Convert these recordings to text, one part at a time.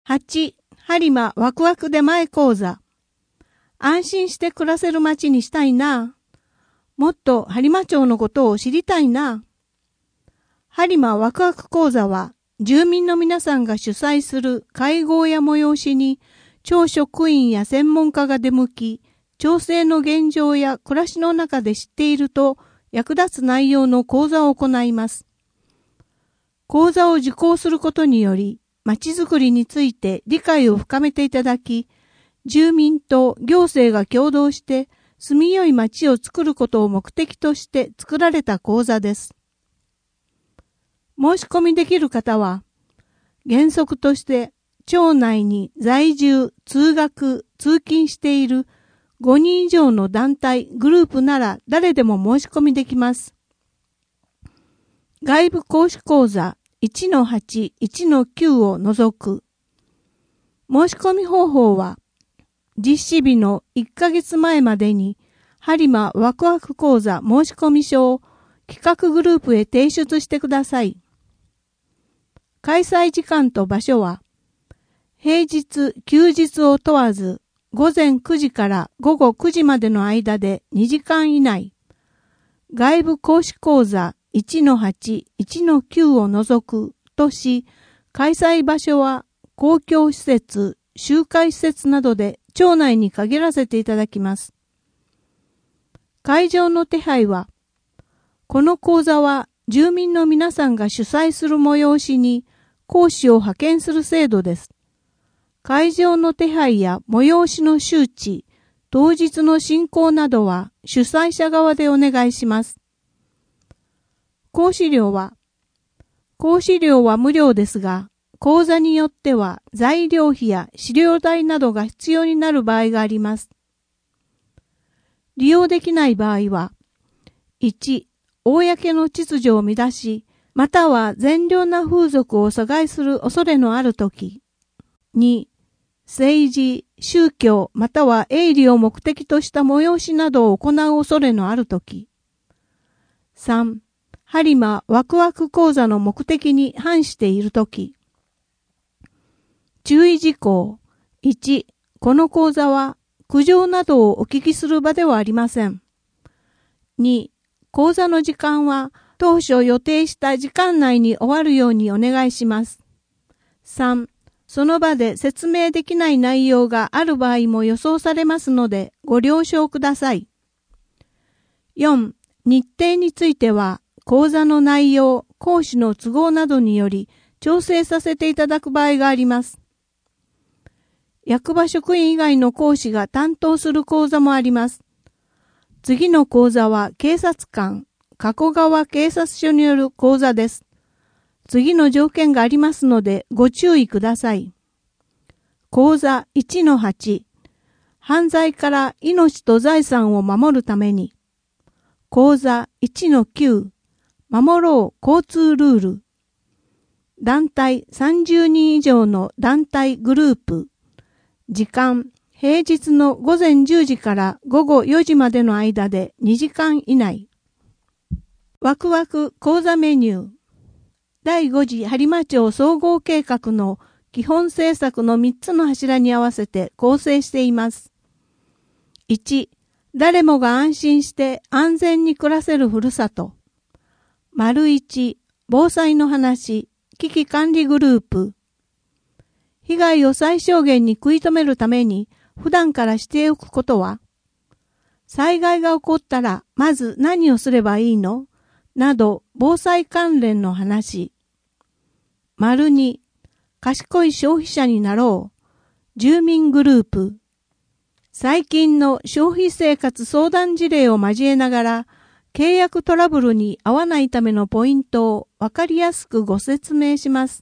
8、播磨ワクワク出前講座。安心して暮らせる街にしたいな。もっと播磨町のことを知りたいな。播磨ワクワク講座は、住民の皆さんが主催する会合や催しに、町職員や専門家が出向き、町政の現状や暮らしの中で知っていると役立つ内容の講座を行います。講座を受講することにより、まちづくりについて理解を深めていただき、住民と行政が共同して住みよい町を作ることを目的として作られた講座です。申し込みできる方は、原則として町内に在住、通学、通勤している5人以上の団体、グループなら誰でも申し込みできます。外部講師講座 1-8、1-9 を除く。申し込み方法は、実施日の1ヶ月前までに、播磨ワクワク講座申し込み書を企画グループへ提出してください。開催時間と場所は、平日、休日を問わず、午前9時から午後9時までの間で2時間以内。外部講師講座 1-8、1-9 を除くとし、開催場所は公共施設、集会施設などで町内に限らせていただきます。会場の手配は、この講座は住民の皆さんが主催する催しに講師を派遣する制度です。会場の手配や催しの周知、当日の進行などは主催者側でお願いします。講師料は無料ですが、講座によっては材料費や資料代などが必要になる場合があります。利用できない場合は、1、公の秩序を乱し、または善良な風俗を阻害する恐れのあるとき、2、政治、宗教または営利を目的とした催しなどを行う恐れのあるとき、3、播磨ワクワク講座の目的に反しているとき、注意事項。1、この講座は苦情などをお聞きする場ではありません。2、講座の時間は当初予定した時間内に終わるようにお願いします。3、その場で説明できない内容がある場合も予想されますのでご了承ください。4、日程については講座の内容、講師の都合などにより調整させていただく場合があります。役場職員以外の講師が担当する講座もあります。次の講座は警察官、加古川警察署による講座です。次の条件がありますのでご注意ください。講座 1-8、犯罪から命と財産を守るために。講座 1-9、守ろう交通ルール。団体30人以上の団体グループ。時間、平日の午前10時から午後4時までの間で2時間以内。ワクワク講座メニュー。第5次播磨町総合計画の基本政策の3つの柱に合わせて構成しています。1、誰もが安心して安全に暮らせるふるさと。1、防災の話、危機管理グループ。被害を最小限に食い止めるために普段からしておくことは、災害が起こったらまず何をすればいいのなど防災関連の話。2、賢い消費者になろう。住民グループ。最近の消費生活相談事例を交えながら、契約トラブルに遭わないためのポイントをわかりやすくご説明します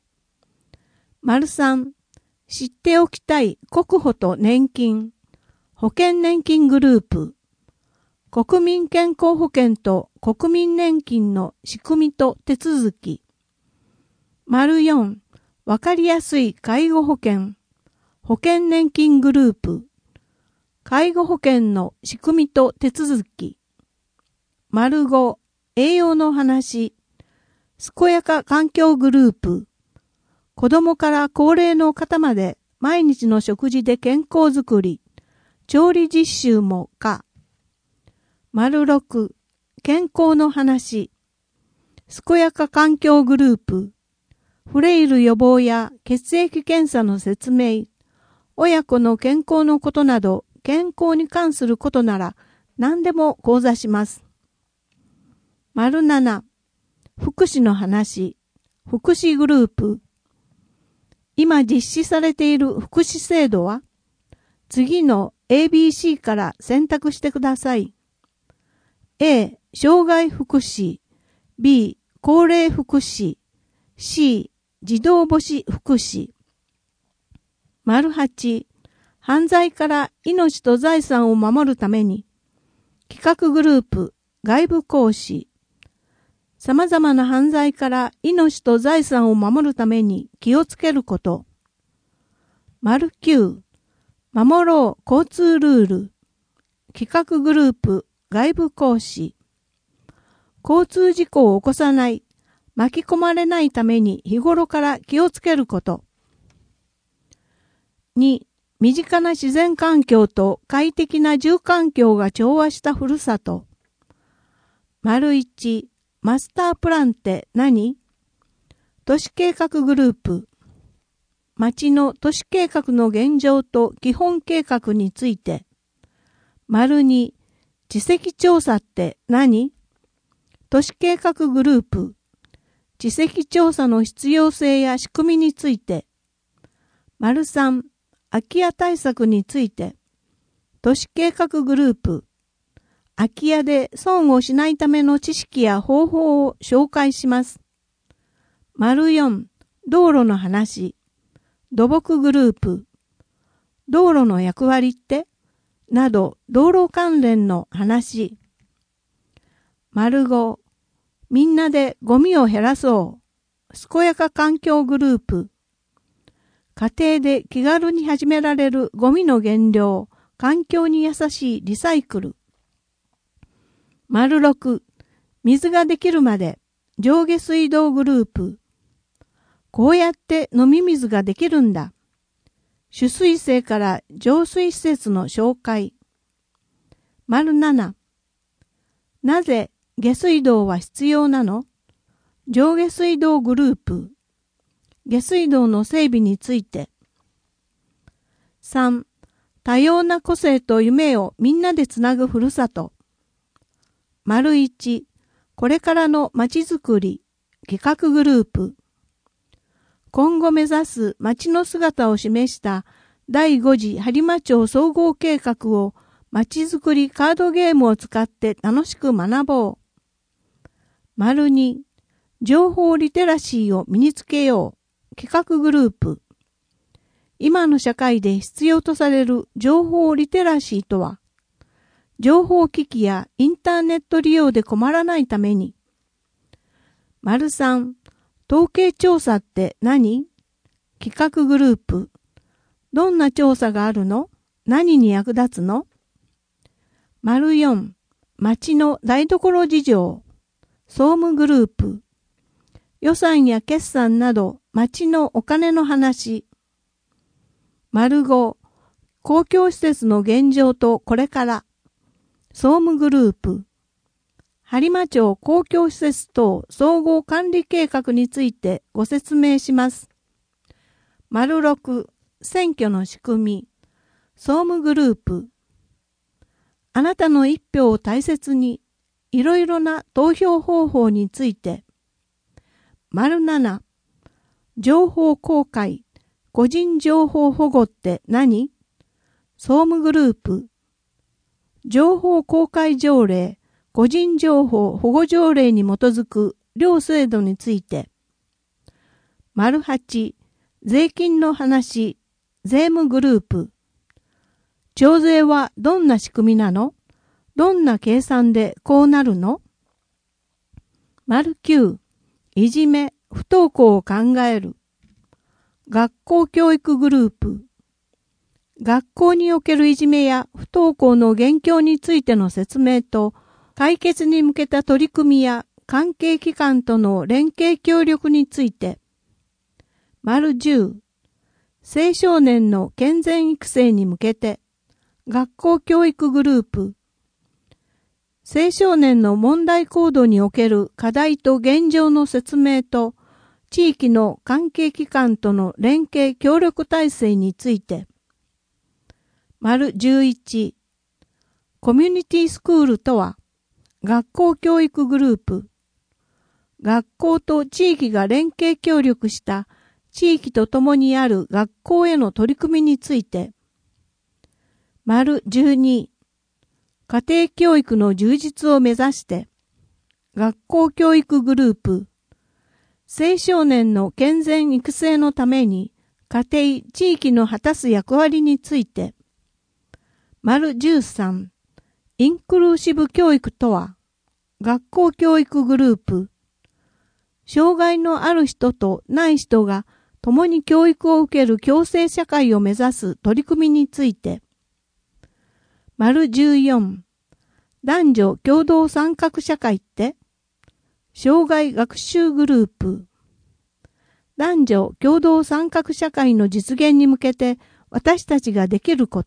。3、知っておきたい国保と年金。保険年金グループ。国民健康保険と国民年金の仕組みと手続き。4、わかりやすい介護保険。保険年金グループ。介護保険の仕組みと手続き。5、栄養の話。健やか環境グループ。 子供から高齢の方まで毎日の食事で健康づくり、調理実習も可。6、健康の話。健やか環境グループ。フレイル予防や血液検査の説明。親子の健康のことなど、健康に関することなら何でも講座します。7、福祉の話。福祉グループ。今実施されている福祉制度は、次の ABC から選択してください。A、障害福祉。B、高齢福祉。C、児童母子福祉。8、犯罪から命と財産を守るために、企画グループ、外部講師。様々な犯罪から命と財産を守るために気をつけること。9、守ろう交通ルール。企画グループ、外部講師。交通事故を起こさない、巻き込まれないために日頃から気をつけること。2、身近な自然環境と快適な住環境が調和したふるさと。1、マスタープランって何？都市計画グループ。町の都市計画の現状と基本計画について。2、地籍調査って何？都市計画グループ。地籍調査の必要性や仕組みについて。3、空き家対策について。都市計画グループ。空き家で損をしないための知識や方法を紹介します。4、道路の話。土木グループ。道路の役割ってなど道路関連の話。5、みんなでゴミを減らそう。健やか環境グループ。家庭で気軽に始められるゴミの減量、環境に優しいリサイクル。6、水ができるまで上下水道グループ。こうやって飲み水ができるんだ。取水制から浄水施設の紹介。7、なぜ下水道は必要なの？上下水道グループ。下水道の整備について。3、多様な個性と夢をみんなでつなぐふるさと。1、これからのまちづくり、企画グループ。今後目指す町の姿を示した第5次播磨町総合計画をまちづくりカードゲームを使って楽しく学ぼう。2、情報リテラシーを身につけよう。企画グループ。今の社会で必要とされる情報リテラシーとは、情報機器やインターネット利用で困らないために。3、統計調査って何？企画グループ。どんな調査があるの？何に役立つの？4、町の台所事情。総務グループ。予算や決算など町のお金の話。5、公共施設の現状とこれから。総務グループ。播磨町公共施設等総合管理計画についてご説明します。6、選挙の仕組み。総務グループ。あなたの一票を大切に、いろいろな投票方法について。7、情報公開。個人情報保護って何？総務グループ。情報公開条例、個人情報保護条例に基づく両制度について。8、税金の話、税務グループ。徴税はどんな仕組みなの？どんな計算でこうなるの？9、いじめ、不登校を考える。学校教育グループ。学校におけるいじめや不登校の現況についての説明と、解決に向けた取り組みや関係機関との連携協力について。 10、青少年の健全育成に向けて、学校教育グループ、青少年の問題行動における課題と現状の説明と、地域の関係機関との連携協力体制について、11、コミュニティスクールとは、学校教育グループ、学校と地域が連携協力した地域とともにある学校への取り組みについて、12、家庭教育の充実を目指して、学校教育グループ、青少年の健全育成のために家庭・地域の果たす役割について、13、インクルーシブ教育とは、学校教育グループ、障害のある人とない人が共に教育を受ける共生社会を目指す取り組みについて、14、男女共同参画社会って、障害学習グループ、男女共同参画社会の実現に向けて私たちができること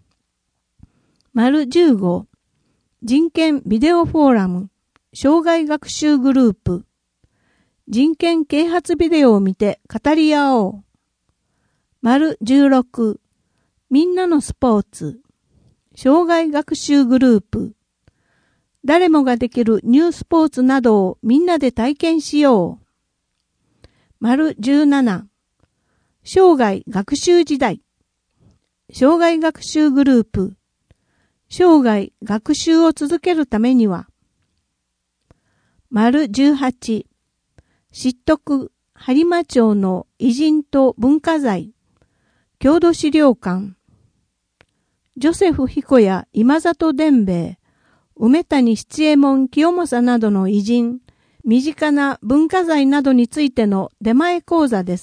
、15、人権ビデオフォーラム、障害学習グループ、人権啓発ビデオを見て語り合おう。16、みんなのスポーツ、障害学習グループ、誰もができるニュースポーツなどをみんなで体験しよう。17、生涯学習時代、生涯学習グループ、生涯学習を続けるためには、18、知得播磨町の偉人と文化財、郷土資料館、ジョセフ彦や今里伝兵衛、梅谷七右衛門清正などの偉人、身近な文化財などについての出前講座です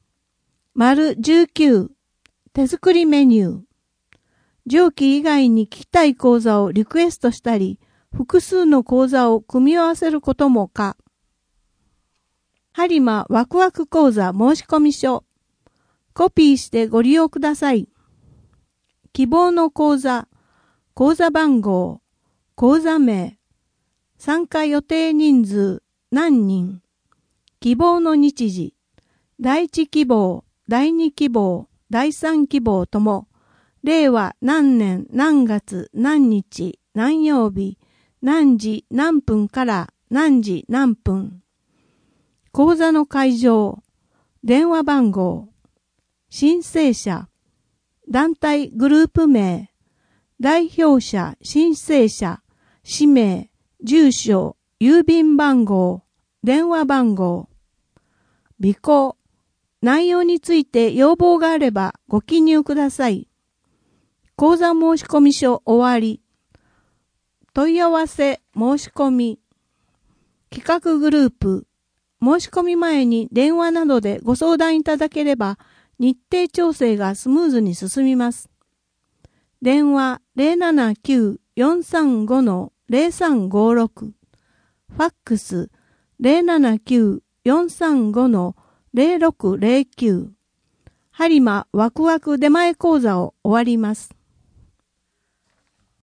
。19、手作りメニュー。上記以外に聞きたい講座をリクエストしたり、複数の講座を組み合わせることも可。播磨ワクワク講座申込書。コピーしてご利用ください。希望の講座、講座番号、講座名、参加予定人数何人、希望の日時、第1希望、第2希望、第3希望とも、令和何年何月何日何曜日何時何分から何時何分、講座の会場、電話番号、申請者、団体グループ名、代表者、申請者、氏名、住所、郵便番号、電話番号、備考、内容について要望があればご記入ください。講座申込書終わり。問い合わせ申し込み。企画グループ。申し込み前に電話などでご相談いただければ日程調整がスムーズに進みます。電話 079-435-0356。ファックス 079-435-0609。播磨ワクワク出前講座を終わります。